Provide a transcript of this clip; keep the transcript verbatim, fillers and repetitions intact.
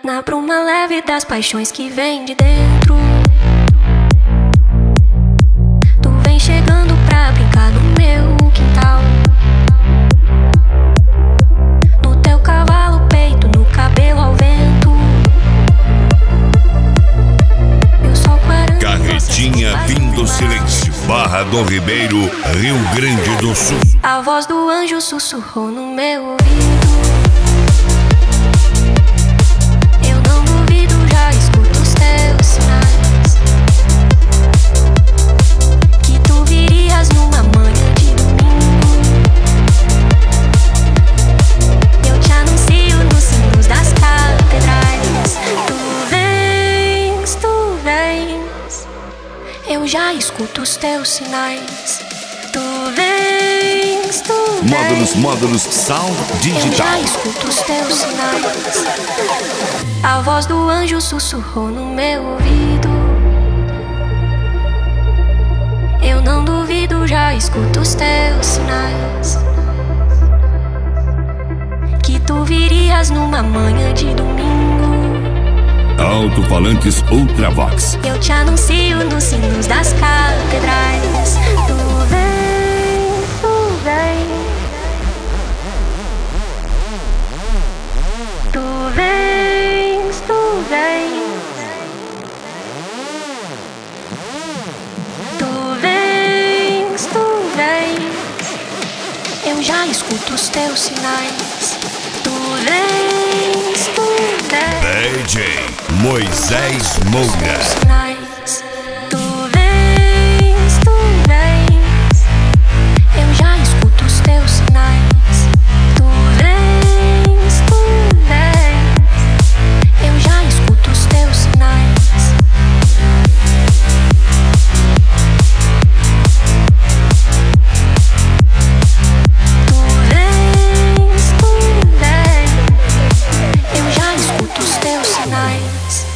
Na bruma leve das paixões que vem de dentro, tu vem chegando pra brincar no meu quintal. No teu cavalo peito, no cabelo ao vento. Eu sou quarenta. Carretinha Vindo Silêncio, Barra do Ribeiro, Rio Grande do Sul. A voz do anjo sussurrou no meu ouvido. Eu já escuto os teus sinais. Tu vens, tu vens. Módulos, módulos, Sound Digital. Eu já escuto os teus sinais. A voz do anjo sussurrou no meu ouvido. Eu não duvido, já escuto os teus sinais. Que tu virias numa manhã de domingo. Alto-falantes Ultravox. Eu te anuncio nos sinos das catedrais. Tu vem, tu vem. Tu vens, tu vens. Tu vens, tu vens. Eu já escuto os teus sinais. Tu vens, tu vens. D J Moisés Moura. Sinais. Tu vens, tu vens. Eu já escuto os teus sinais. Tu vens, tu vens. Eu já escuto os teus sinais. Tu vens, tu vens. Eu já escuto os teus sinais.